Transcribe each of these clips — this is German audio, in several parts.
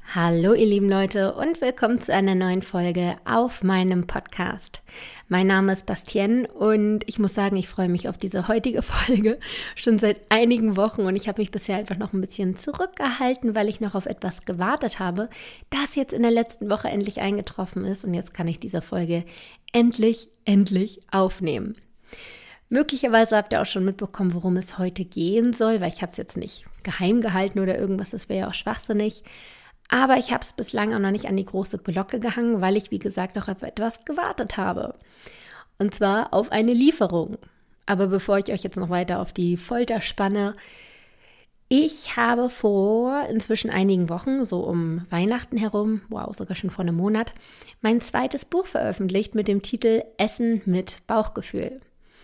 Hallo ihr lieben Leute und willkommen zu einer neuen Folge auf meinem Podcast. Mein Name ist Bastienne und ich muss sagen, ich freue mich auf diese heutige Folge schon seit einigen Wochen und ich habe mich bisher einfach noch ein bisschen zurückgehalten, weil ich noch auf etwas gewartet habe, das jetzt in der letzten Woche endlich eingetroffen ist und jetzt kann ich diese Folge endlich aufnehmen. Möglicherweise habt ihr auch schon mitbekommen, worum es heute gehen soll, weil ich habe es jetzt nicht geheim gehalten oder irgendwas, das wäre ja auch schwachsinnig. Aber ich habe es bislang auch noch nicht an die große Glocke gehangen, weil ich, wie gesagt, noch auf etwas gewartet habe. Und zwar auf eine Lieferung. Aber bevor ich euch jetzt noch weiter auf die Folter spanne, ich habe vor inzwischen einigen Wochen, so um Weihnachten herum, wow, sogar schon vor einem Monat, mein zweites Buch veröffentlicht mit dem Titel Essen mit Bauchgefühl.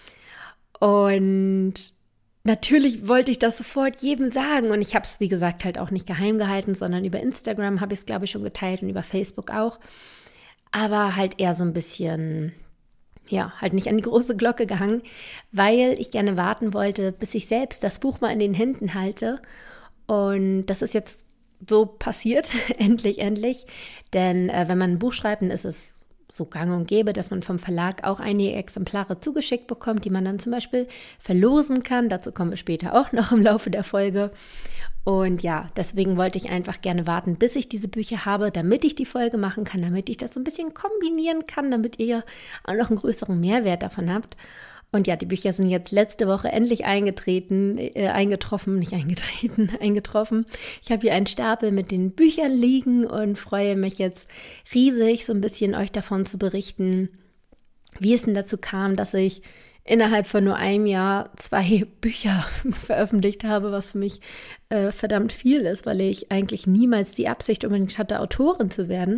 Und natürlich wollte ich das sofort jedem sagen und ich habe es, wie gesagt, halt auch nicht geheim gehalten, sondern über Instagram habe ich es, glaube ich, schon geteilt und über Facebook auch. Aber halt eher so ein bisschen, ja, halt nicht an die große Glocke gehangen, weil ich gerne warten wollte, bis ich selbst das Buch mal in den Händen halte. Und das ist jetzt so passiert, endlich. Denn wenn man ein Buch schreibt, dann ist es so gang und gäbe, dass man vom Verlag auch einige Exemplare zugeschickt bekommt, die man dann zum Beispiel verlosen kann. Dazu kommen wir später auch noch im Laufe der Folge. Und ja, deswegen wollte ich einfach gerne warten, bis ich diese Bücher habe, damit ich die Folge machen kann, damit ich das so ein bisschen kombinieren kann, damit ihr auch noch einen größeren Mehrwert davon habt. Und ja, die Bücher sind jetzt letzte Woche endlich eingetroffen. Ich habe hier einen Stapel mit den Büchern liegen und freue mich jetzt riesig, so ein bisschen euch davon zu berichten, wie es denn dazu kam, dass ich innerhalb von nur einem Jahr 2 Bücher veröffentlicht habe, was für mich verdammt viel ist, weil ich eigentlich niemals die Absicht unbedingt hatte, Autorin zu werden.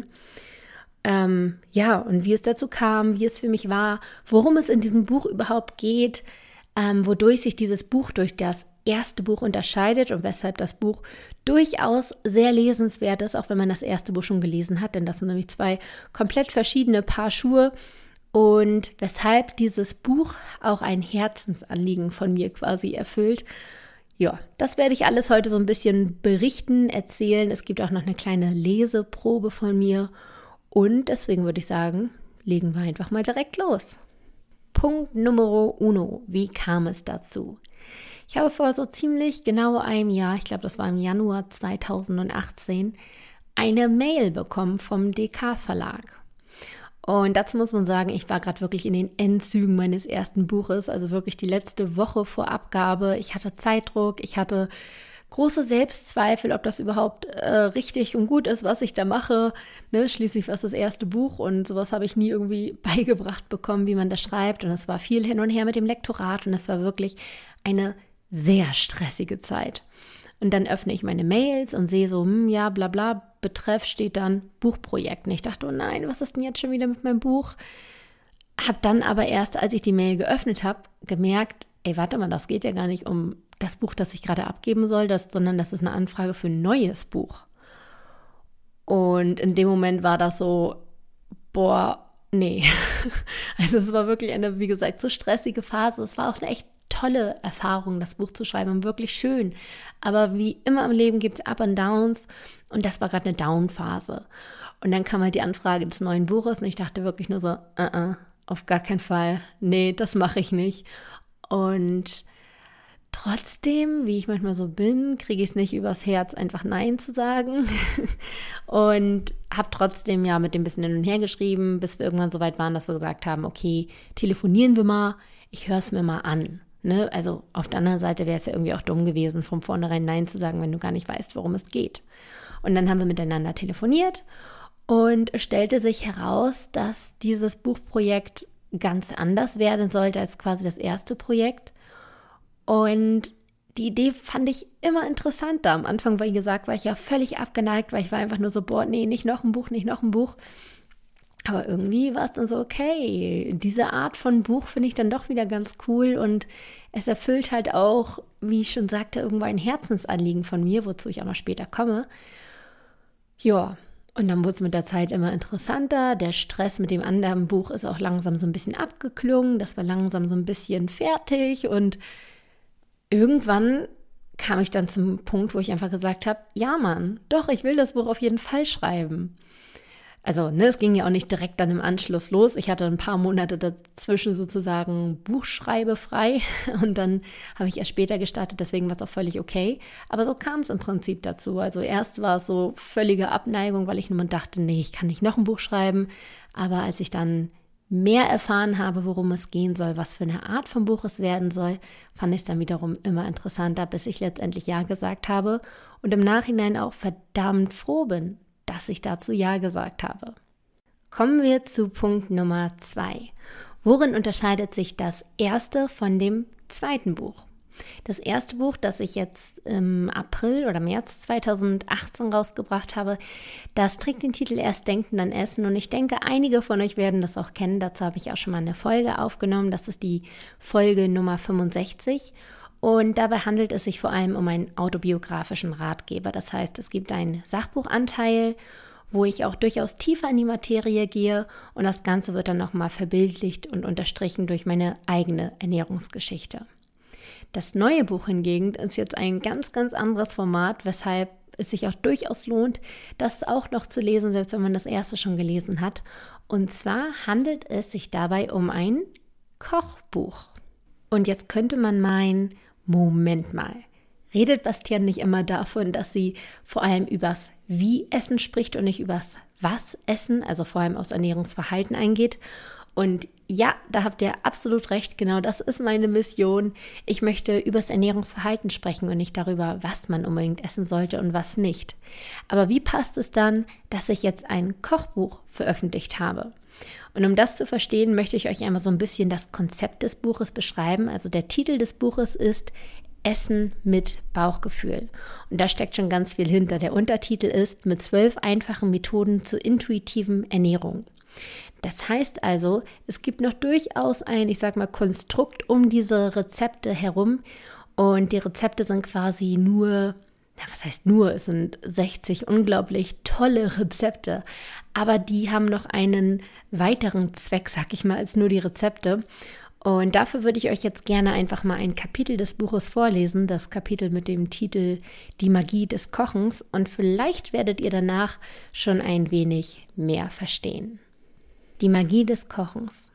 Ja, und wie es dazu kam, wie es für mich war, worum es in diesem Buch überhaupt geht, wodurch sich dieses Buch durch das erste Buch unterscheidet und weshalb das Buch durchaus sehr lesenswert ist, auch wenn man das erste Buch schon gelesen hat, denn das sind nämlich 2 komplett verschiedene Paar Schuhe und weshalb dieses Buch auch ein Herzensanliegen von mir quasi erfüllt. Ja, das werde ich alles heute so ein bisschen berichten, erzählen. Es gibt auch noch eine kleine Leseprobe von mir. Und deswegen würde ich sagen, legen wir einfach mal direkt los. Punkt Numero uno. Wie kam es dazu? Ich habe vor so ziemlich genau einem Jahr, ich glaube, das war im Januar 2018, eine Mail bekommen vom DK-Verlag. Und dazu muss man sagen, ich war gerade wirklich in den Endzügen meines ersten Buches, also wirklich die letzte Woche vor Abgabe. Ich hatte Zeitdruck, ich hatte große Selbstzweifel, ob das überhaupt richtig und gut ist, was ich da mache. Ne? Schließlich war es das erste Buch und sowas habe ich nie irgendwie beigebracht bekommen, wie man das schreibt. Und es war viel hin und her mit dem Lektorat und es war wirklich eine sehr stressige Zeit. Und dann öffne ich meine Mails und sehe so, ja, bla bla, Betreff steht dann Buchprojekt. Und ich dachte, oh nein, was ist denn jetzt schon wieder mit meinem Buch? Habe dann aber erst, als ich die Mail geöffnet habe, gemerkt, ey, warte mal, das geht ja gar nicht um das Buch, das ich gerade abgeben soll, sondern das ist eine Anfrage für ein neues Buch. Und in dem Moment war das so, boah, nee. Also es war wirklich eine, wie gesagt, so stressige Phase. Es war auch eine echt tolle Erfahrung, das Buch zu schreiben und wirklich schön. Aber wie immer im Leben gibt es Up and Downs und das war gerade eine Down-Phase. Und dann kam halt die Anfrage des neuen Buches und ich dachte wirklich nur so, auf gar keinen Fall, nee, das mache ich nicht. Und trotzdem, wie ich manchmal so bin, kriege ich es nicht übers Herz, einfach Nein zu sagen. Und habe trotzdem ja mit dem bisschen hin und her geschrieben, bis wir irgendwann so weit waren, dass wir gesagt haben, okay, telefonieren wir mal, ich höre es mir mal an. Ne? Also auf der anderen Seite wäre es ja irgendwie auch dumm gewesen, von vornherein Nein zu sagen, wenn du gar nicht weißt, worum es geht. Und dann haben wir miteinander telefoniert und es stellte sich heraus, dass dieses Buchprojekt ganz anders werden sollte als quasi das erste Projekt. Und die Idee fand ich immer interessanter. Am Anfang, wie gesagt, war ich ja völlig abgeneigt, weil ich war einfach nur so, boah, nee, nicht noch ein Buch. Aber irgendwie war es dann so, okay, diese Art von Buch finde ich dann doch wieder ganz cool und es erfüllt halt auch, wie ich schon sagte, irgendwo ein Herzensanliegen von mir, wozu ich auch noch später komme. Ja, und dann wurde es mit der Zeit immer interessanter. Der Stress mit dem anderen Buch ist auch langsam so ein bisschen abgeklungen. Das war langsam so ein bisschen fertig und irgendwann kam ich dann zum Punkt, wo ich einfach gesagt habe, ja Mann, doch, ich will das Buch auf jeden Fall schreiben. Also, es ging ja auch nicht direkt dann im Anschluss los. Ich hatte ein paar Monate dazwischen sozusagen buchschreibefrei und dann habe ich erst später gestartet, deswegen war es auch völlig okay. Aber so kam es im Prinzip dazu. Also erst war es so völlige Abneigung, weil ich nur dachte, nee, ich kann nicht noch ein Buch schreiben. Aber als ich dann mehr erfahren habe, worum es gehen soll, was für eine Art von Buch es werden soll, fand ich es dann wiederum immer interessanter, bis ich letztendlich Ja gesagt habe und im Nachhinein auch verdammt froh bin, dass ich dazu Ja gesagt habe. Kommen wir zu Punkt Nummer 2. Worin unterscheidet sich das erste von dem zweiten Buch? Das erste Buch, das ich jetzt im April oder März 2018 rausgebracht habe, das trägt den Titel Erst denken, dann essen. Und ich denke, einige von euch werden das auch kennen. Dazu habe ich auch schon mal eine Folge aufgenommen. Das ist die Folge Nummer 65. Und dabei handelt es sich vor allem um einen autobiografischen Ratgeber. Das heißt, es gibt einen Sachbuchanteil, wo ich auch durchaus tiefer in die Materie gehe und das Ganze wird dann nochmal verbildlicht und unterstrichen durch meine eigene Ernährungsgeschichte. Das neue Buch hingegen ist jetzt ein ganz, ganz anderes Format, weshalb es sich auch durchaus lohnt, das auch noch zu lesen, selbst wenn man das erste schon gelesen hat. Und zwar handelt es sich dabei um ein Kochbuch. Und jetzt könnte man meinen, Moment mal, redet Bastian nicht immer davon, dass sie vor allem übers Wie essen spricht und nicht übers Was essen, also vor allem aufs Ernährungsverhalten eingeht? Und ja, da habt ihr absolut recht, genau das ist meine Mission. Ich möchte übers Ernährungsverhalten sprechen und nicht darüber, was man unbedingt essen sollte und was nicht. Aber wie passt es dann, dass ich jetzt ein Kochbuch veröffentlicht habe? Und um das zu verstehen, möchte ich euch einmal so ein bisschen das Konzept des Buches beschreiben. Also der Titel des Buches ist Essen mit Bauchgefühl. Und da steckt schon ganz viel hinter. Der Untertitel ist mit 12 einfachen Methoden zur intuitiven Ernährung. Das heißt also, es gibt noch durchaus ein, Konstrukt um diese Rezepte herum. Und die Rezepte sind quasi es sind 60 unglaublich tolle Rezepte, aber die haben noch einen weiteren Zweck, als nur die Rezepte. Und dafür würde ich euch jetzt gerne einfach mal ein Kapitel des Buches vorlesen, das Kapitel mit dem Titel Die Magie des Kochens, und vielleicht werdet ihr danach schon ein wenig mehr verstehen. Die Magie des Kochens.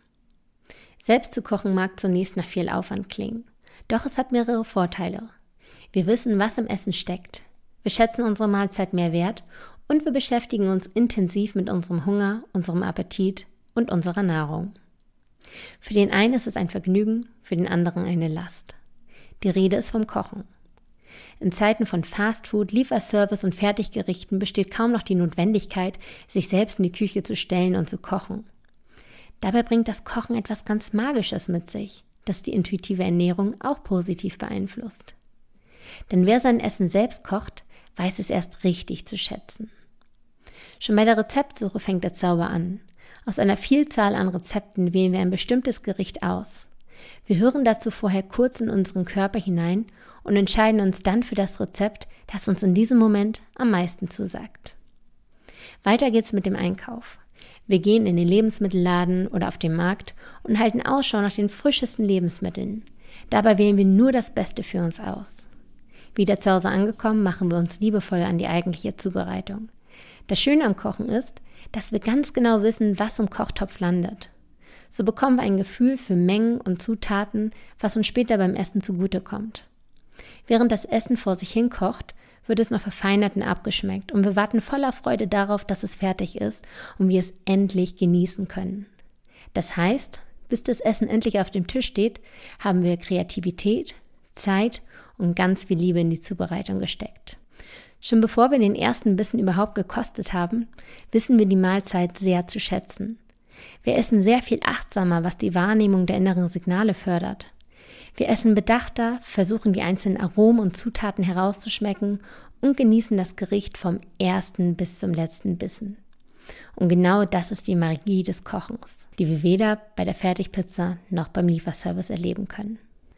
Selbst zu kochen mag zunächst nach viel Aufwand klingen, doch es hat mehrere Vorteile. Wir wissen, was im Essen steckt. Wir schätzen unsere Mahlzeit mehr wert und wir beschäftigen uns intensiv mit unserem Hunger, unserem Appetit und unserer Nahrung. Für den einen ist es ein Vergnügen, für den anderen eine Last. Die Rede ist vom Kochen. In Zeiten von Fastfood, Lieferservice und Fertiggerichten besteht kaum noch die Notwendigkeit, sich selbst in die Küche zu stellen und zu kochen. Dabei bringt das Kochen etwas ganz Magisches mit sich, das die intuitive Ernährung auch positiv beeinflusst. Denn wer sein Essen selbst kocht, weiß es erst richtig zu schätzen. Schon bei der Rezeptsuche fängt der Zauber an. Aus einer Vielzahl an Rezepten wählen wir ein bestimmtes Gericht aus. Wir hören dazu vorher kurz in unseren Körper hinein und entscheiden uns dann für das Rezept, das uns in diesem Moment am meisten zusagt. Weiter geht's mit dem Einkauf. Wir gehen in den Lebensmittelladen oder auf den Markt und halten Ausschau nach den frischesten Lebensmitteln. Dabei wählen wir nur das Beste für uns aus. Wieder zu Hause angekommen, machen wir uns liebevoll an die eigentliche Zubereitung. Das Schöne am Kochen ist, dass wir ganz genau wissen, was im Kochtopf landet. So bekommen wir ein Gefühl für Mengen und Zutaten, was uns später beim Essen zugutekommt. Während das Essen vor sich hin kocht, wird es noch verfeinert und abgeschmeckt und wir warten voller Freude darauf, dass es fertig ist und wir es endlich genießen können. Das heißt, bis das Essen endlich auf dem Tisch steht, haben wir Kreativität, Zeit und ganz viel Liebe in die Zubereitung gesteckt. Schon bevor wir den ersten Bissen überhaupt gekostet haben, wissen wir die Mahlzeit sehr zu schätzen. Wir essen sehr viel achtsamer, was die Wahrnehmung der inneren Signale fördert. Wir essen bedachter, versuchen die einzelnen Aromen und Zutaten herauszuschmecken und genießen das Gericht vom ersten bis zum letzten Bissen. Und genau das ist die Magie des Kochens, die wir weder bei der Fertigpizza noch beim Lieferservice erleben können.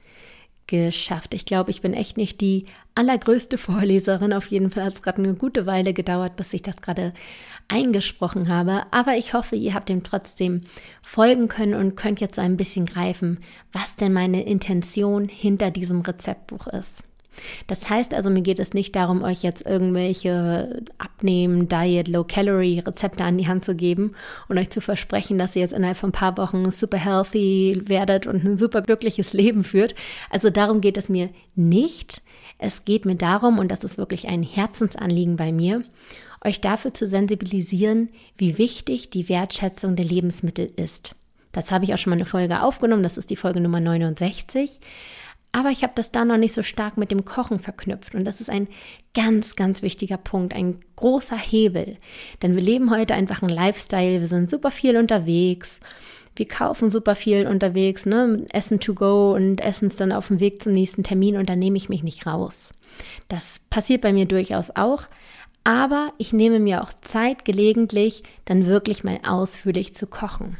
Geschafft. Ich glaube, ich bin echt nicht die allergrößte Vorleserin. Auf jeden Fall hat es gerade eine gute Weile gedauert, bis ich das gerade eingesprochen habe. Aber ich hoffe, ihr habt dem trotzdem folgen können und könnt jetzt so ein bisschen greifen, was denn meine Intention hinter diesem Rezeptbuch ist. Das heißt also, mir geht es nicht darum, euch jetzt irgendwelche Abnehmen, Diet, Low-Calorie-Rezepte an die Hand zu geben und euch zu versprechen, dass ihr jetzt innerhalb von ein paar Wochen super healthy werdet und ein super glückliches Leben führt. Also darum geht es mir nicht. Es geht mir darum, und das ist wirklich ein Herzensanliegen bei mir, euch dafür zu sensibilisieren, wie wichtig die Wertschätzung der Lebensmittel ist. Das habe ich auch schon mal eine Folge aufgenommen, das ist die Folge Nummer 69. Aber ich habe das da noch nicht so stark mit dem Kochen verknüpft. Und das ist ein ganz, ganz wichtiger Punkt, ein großer Hebel. Denn wir leben heute einfach einen Lifestyle, wir sind super viel unterwegs, wir kaufen super viel unterwegs, ne? Essen to go und essen es dann auf dem Weg zum nächsten Termin und dann nehme ich mich nicht raus. Das passiert bei mir durchaus auch. Aber ich nehme mir auch Zeit, gelegentlich dann wirklich mal ausführlich zu kochen.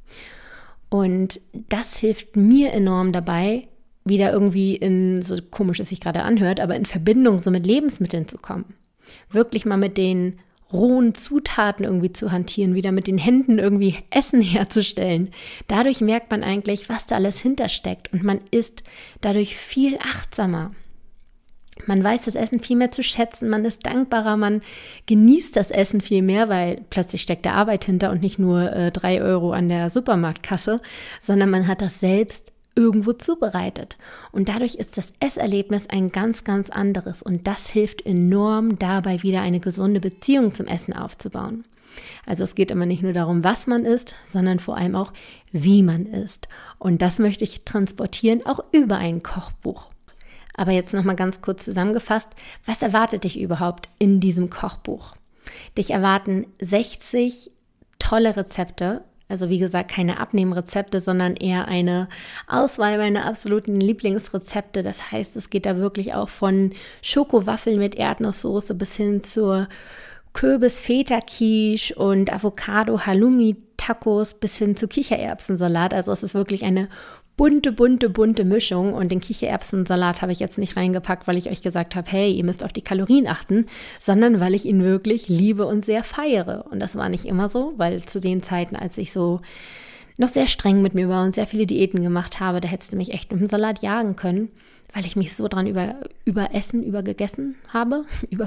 Und das hilft mir enorm dabei, wieder irgendwie in, so komisch es sich gerade anhört, aber in Verbindung so mit Lebensmitteln zu kommen. Wirklich mal mit den rohen Zutaten irgendwie zu hantieren, wieder mit den Händen irgendwie Essen herzustellen. Dadurch merkt man eigentlich, was da alles hintersteckt und man ist dadurch viel achtsamer. Man weiß das Essen viel mehr zu schätzen, man ist dankbarer, man genießt das Essen viel mehr, weil plötzlich steckt da Arbeit hinter und nicht nur 3 Euro an der Supermarktkasse, sondern man hat das selbst irgendwo zubereitet. Und dadurch ist das Esserlebnis ein ganz, ganz anderes. Und das hilft enorm dabei, wieder eine gesunde Beziehung zum Essen aufzubauen. Also es geht immer nicht nur darum, was man isst, sondern vor allem auch, wie man isst. Und das möchte ich transportieren, auch über ein Kochbuch. Aber jetzt nochmal ganz kurz zusammengefasst, was erwartet dich überhaupt in diesem Kochbuch? Dich erwarten 60 tolle Rezepte. Also wie gesagt, keine Abnehmrezepte, sondern eher eine Auswahl meiner absoluten Lieblingsrezepte. Das heißt, es geht da wirklich auch von Schokowaffeln mit Erdnusssoße bis hin zur Kürbis-Feta-Quiche und Avocado-Halloumi-Tacos bis hin zu Kichererbsensalat. Also es ist wirklich eine bunte Mischung. Und den Kichererbsensalat habe ich jetzt nicht reingepackt, weil ich euch gesagt habe, hey, ihr müsst auf die Kalorien achten, sondern weil ich ihn wirklich liebe und sehr feiere. Und das war nicht immer so, weil zu den Zeiten, als ich so noch sehr streng mit mir war und sehr viele Diäten gemacht habe, da hättest du mich echt mit dem Salat jagen können, weil ich mich so dran überfressen habe.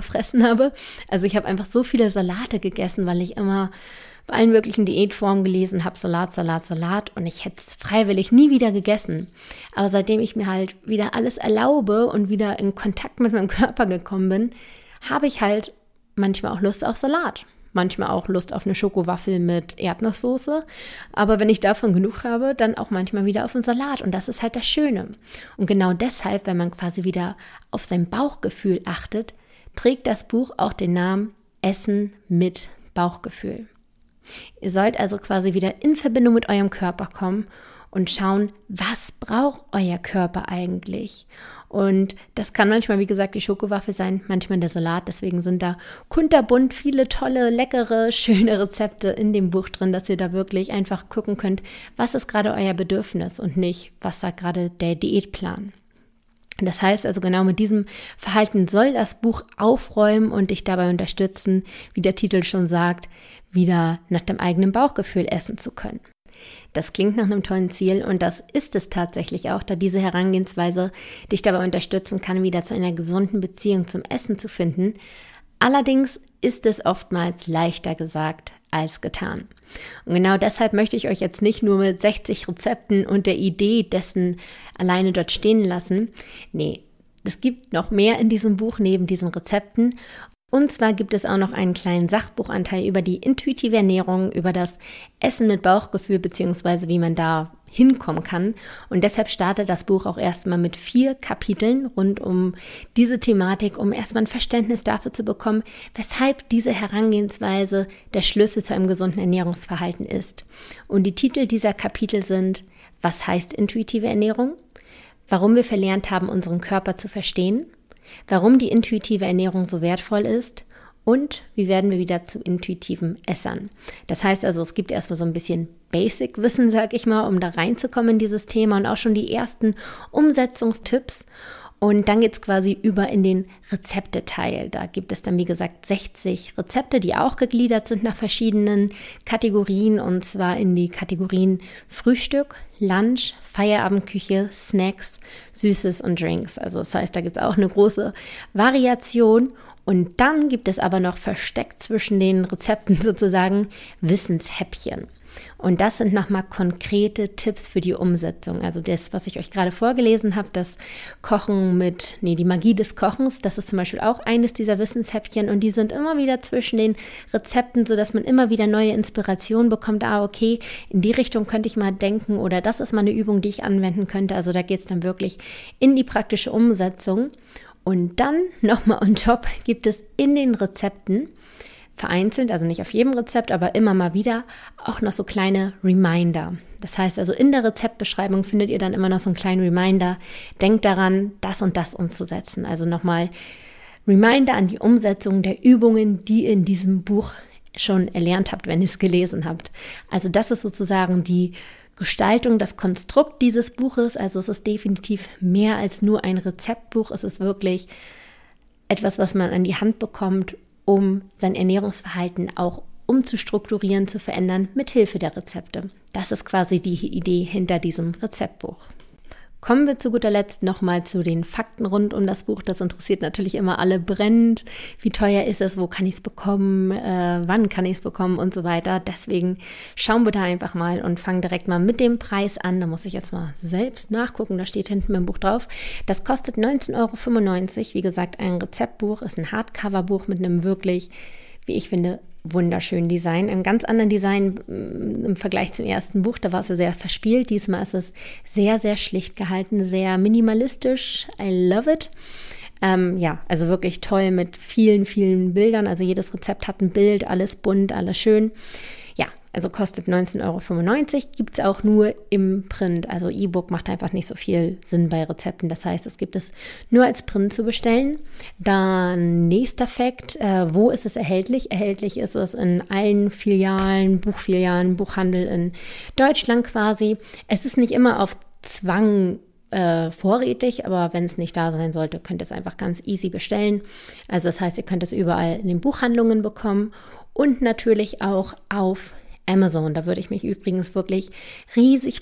Also ich habe einfach so viele Salate gegessen, weil ich immer bei allen möglichen Diätformen gelesen habe, Salat und ich hätte es freiwillig nie wieder gegessen. Aber seitdem ich mir halt wieder alles erlaube und wieder in Kontakt mit meinem Körper gekommen bin, habe ich halt manchmal auch Lust auf Salat. Manchmal auch Lust auf eine Schokowaffel mit Erdnusssoße. Aber wenn ich davon genug habe, dann auch manchmal wieder auf einen Salat. Und das ist halt das Schöne. Und genau deshalb, wenn man quasi wieder auf sein Bauchgefühl achtet, trägt das Buch auch den Namen Essen mit Bauchgefühl. Ihr sollt also quasi wieder in Verbindung mit eurem Körper kommen und schauen, was braucht euer Körper eigentlich? Und das kann manchmal, wie gesagt, die Schokowaffel sein, manchmal der Salat. Deswegen sind da kunterbunt viele tolle, leckere, schöne Rezepte in dem Buch drin, dass ihr da wirklich einfach gucken könnt, was ist gerade euer Bedürfnis und nicht, was sagt gerade der Diätplan. Das heißt also, genau mit diesem Verhalten soll das Buch aufräumen und dich dabei unterstützen, wie der Titel schon sagt, wieder nach dem eigenen Bauchgefühl essen zu können. Das klingt nach einem tollen Ziel und das ist es tatsächlich auch, da diese Herangehensweise dich dabei unterstützen kann, wieder zu einer gesunden Beziehung zum Essen zu finden. Allerdings ist es oftmals leichter gesagt als getan. Und genau deshalb möchte ich euch jetzt nicht nur mit 60 Rezepten und der Idee dessen alleine dort stehen lassen. Nee, es gibt noch mehr in diesem Buch neben diesen Rezepten. Und zwar gibt es auch noch einen kleinen Sachbuchanteil über die intuitive Ernährung, über das Essen mit Bauchgefühl beziehungsweise wie man da hinkommen kann. Und deshalb startet das Buch auch erstmal mit 4 Kapiteln rund um diese Thematik, um erstmal ein Verständnis dafür zu bekommen, weshalb diese Herangehensweise der Schlüssel zu einem gesunden Ernährungsverhalten ist. Und die Titel dieser Kapitel sind: Was heißt intuitive Ernährung? Warum wir verlernt haben, unseren Körper zu verstehen? Warum die intuitive Ernährung so wertvoll ist und wie werden wir wieder zu intuitiven Essern. Das heißt also, es gibt erstmal so ein bisschen Basic-Wissen, sag ich mal, um da reinzukommen in dieses Thema und auch schon die ersten Umsetzungstipps. Und dann geht es quasi über in den Rezepteteil. Da gibt es dann, wie gesagt, 60 Rezepte, die auch gegliedert sind nach verschiedenen Kategorien. Und zwar in die Kategorien Frühstück, Lunch, Feierabendküche, Snacks, Süßes und Drinks. Also das heißt, da gibt es auch eine große Variation. Und dann gibt es aber noch versteckt zwischen den Rezepten sozusagen Wissenshäppchen. Und das sind nochmal konkrete Tipps für die Umsetzung. Also das, was ich euch gerade vorgelesen habe, das die Magie des Kochens, das ist zum Beispiel auch eines dieser Wissenshäppchen. Und die sind immer wieder zwischen den Rezepten, sodass man immer wieder neue Inspirationen bekommt. Okay, in die Richtung könnte ich mal denken oder das ist mal eine Übung, die ich anwenden könnte. Also da geht es dann wirklich in die praktische Umsetzung. Und dann nochmal on top gibt es in den Rezepten vereinzelt, also nicht auf jedem Rezept, aber immer mal wieder auch noch so kleine Reminder. Das heißt also, in der Rezeptbeschreibung findet ihr dann immer noch so einen kleinen Reminder. Denkt daran, das und das umzusetzen. Also nochmal Reminder an die Umsetzung der Übungen, die ihr in diesem Buch schon erlernt habt, wenn ihr es gelesen habt. Also das ist sozusagen die Gestaltung, das Konstrukt dieses Buches. Also es ist definitiv mehr als nur ein Rezeptbuch. Es ist wirklich etwas, was man an die Hand bekommt, um sein Ernährungsverhalten auch umzustrukturieren, zu verändern, mit Hilfe der Rezepte. Das ist quasi die Idee hinter diesem Rezeptbuch. Kommen wir zu guter Letzt nochmal zu den Fakten rund um das Buch. Das interessiert natürlich immer alle brennend. Wie teuer ist es? Wo kann ich es bekommen? Wann kann ich es bekommen? Und so weiter. Deswegen schauen wir da einfach mal und fangen direkt mal mit dem Preis an. Da muss ich jetzt mal selbst nachgucken. Da steht hinten im Buch drauf. Das kostet 19,95 €. Wie gesagt, ein Rezeptbuch, ist ein Hardcover-Buch mit einem wirklich, wie ich finde, wunderschönen Design, einem ganz anderen Design im Vergleich zum ersten Buch. Da war es ja sehr verspielt. Diesmal ist es sehr, sehr schlicht gehalten, sehr minimalistisch. I love it. Also wirklich toll mit vielen, vielen Bildern. Also jedes Rezept hat ein Bild, alles bunt, alles schön. Ja, also kostet 19,95 €, gibt es auch nur im Print. Also E-Book macht einfach nicht so viel Sinn bei Rezepten. Das heißt, es gibt es nur als Print zu bestellen. Dann nächster Fakt, wo ist es erhältlich? Erhältlich ist es in allen Filialen, Buchfilialen, Buchhandel in Deutschland quasi. Es ist nicht immer auf Zwang vorrätig, aber wenn es nicht da sein sollte, könnt ihr es einfach ganz easy bestellen. Also das heißt, ihr könnt es überall in den Buchhandlungen bekommen und natürlich auch auf Amazon. Da würde ich mich übrigens wirklich riesig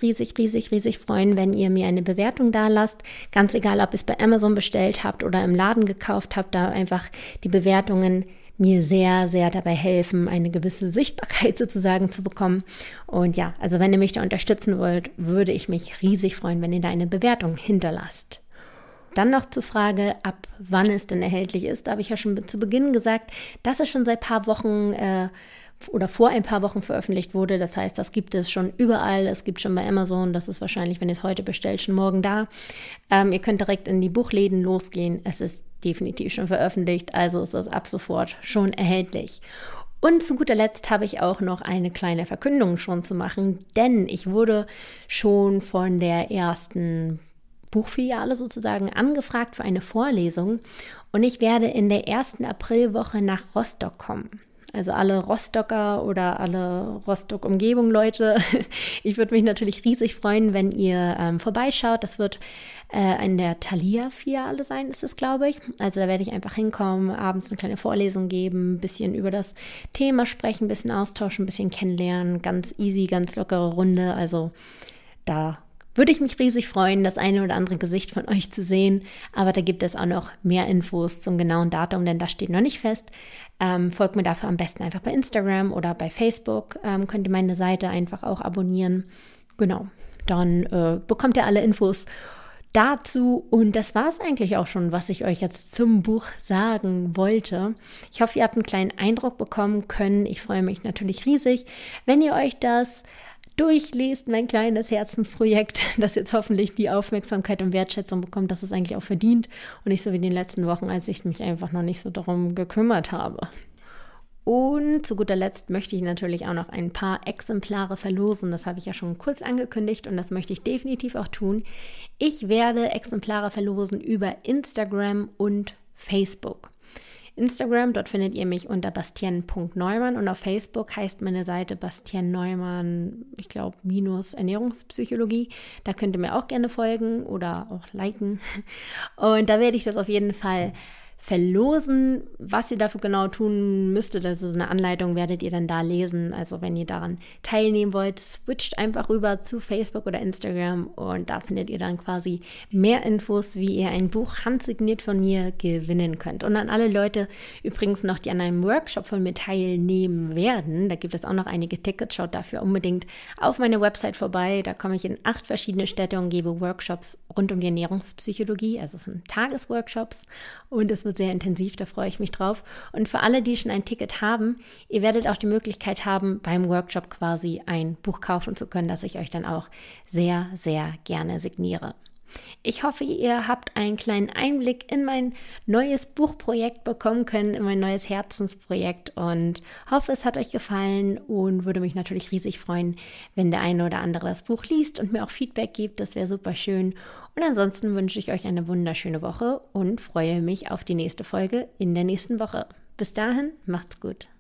freuen, wenn ihr mir eine Bewertung da lasst. Ganz egal, ob ihr es bei Amazon bestellt habt oder im Laden gekauft habt, da einfach die Bewertungen mir sehr, sehr dabei helfen, eine gewisse Sichtbarkeit sozusagen zu bekommen. Und ja, also wenn ihr mich da unterstützen wollt, würde ich mich riesig freuen, wenn ihr da eine Bewertung hinterlasst. Dann noch zur Frage, ab wann es denn erhältlich ist. Da habe ich ja schon zu Beginn gesagt, dass es schon seit ein paar Wochen oder vor ein paar Wochen veröffentlicht wurde. Das heißt, das gibt es schon überall. Es gibt schon bei Amazon. Das ist wahrscheinlich, wenn ihr es heute bestellt, schon morgen da. Ihr könnt direkt in die Buchläden losgehen. Es ist definitiv schon veröffentlicht. Also ist es ab sofort schon erhältlich. Und zu guter Letzt habe ich auch noch eine kleine Verkündung schon zu machen, denn ich wurde schon von der ersten Buchfiliale sozusagen angefragt für eine Vorlesung und ich werde in der ersten Aprilwoche nach Rostock kommen. Also alle Rostocker oder alle Rostock-Umgebung-Leute, ich würde mich natürlich riesig freuen, wenn ihr vorbeischaut. Das wird in der Thalia-Filiale sein, ist es, glaube ich. Also da werde ich einfach hinkommen, abends eine kleine Vorlesung geben, ein bisschen über das Thema sprechen, ein bisschen austauschen, ein bisschen kennenlernen. Ganz easy, ganz lockere Runde. Also da würde ich mich riesig freuen, das eine oder andere Gesicht von euch zu sehen. Aber da gibt es auch noch mehr Infos zum genauen Datum, denn das steht noch nicht fest. Folgt mir dafür am besten einfach bei Instagram oder bei Facebook. Könnt ihr meine Seite einfach auch abonnieren. Genau, dann bekommt ihr alle Infos dazu. Und das war es eigentlich auch schon, was ich euch jetzt zum Buch sagen wollte. Ich hoffe, ihr habt einen kleinen Eindruck bekommen können. Ich freue mich natürlich riesig, wenn ihr euch das durchlest, mein kleines Herzensprojekt, das jetzt hoffentlich die Aufmerksamkeit und Wertschätzung bekommt, das es eigentlich auch verdient und nicht so wie in den letzten Wochen, als ich mich einfach noch nicht so darum gekümmert habe. Und zu guter Letzt möchte ich natürlich auch noch ein paar Exemplare verlosen. Das habe ich ja schon kurz angekündigt und das möchte ich definitiv auch tun. Ich werde Exemplare verlosen über Instagram und Facebook. Instagram, dort findet ihr mich unter bastian.neumann und auf Facebook heißt meine Seite Bastian Neumann, ich glaube, Ernährungspsychologie. Da könnt ihr mir auch gerne folgen oder auch liken. Und da werde ich das auf jeden Fall verlosen. Was ihr dafür genau tun müsstet, also so eine Anleitung werdet ihr dann da lesen. Also wenn ihr daran teilnehmen wollt, switcht einfach rüber zu Facebook oder Instagram und da findet ihr dann quasi mehr Infos, wie ihr ein Buch handsigniert von mir gewinnen könnt. Und an alle Leute übrigens noch, die an einem Workshop von mir teilnehmen werden, da gibt es auch noch einige Tickets, schaut dafür unbedingt auf meine Website vorbei. Da komme ich in 8 verschiedene Städte und gebe Workshops rund um die Ernährungspsychologie, also es sind Tagesworkshops und es wird sehr intensiv, da freue ich mich drauf. Und für alle, die schon ein Ticket haben, ihr werdet auch die Möglichkeit haben, beim Workshop quasi ein Buch kaufen zu können, das ich euch dann auch sehr, sehr gerne signiere. Ich hoffe, ihr habt einen kleinen Einblick in mein neues Buchprojekt bekommen können, in mein neues Herzensprojekt und hoffe, es hat euch gefallen und würde mich natürlich riesig freuen, wenn der eine oder andere das Buch liest und mir auch Feedback gibt. Das wäre super schön. Und ansonsten wünsche ich euch eine wunderschöne Woche und freue mich auf die nächste Folge in der nächsten Woche. Bis dahin, macht's gut.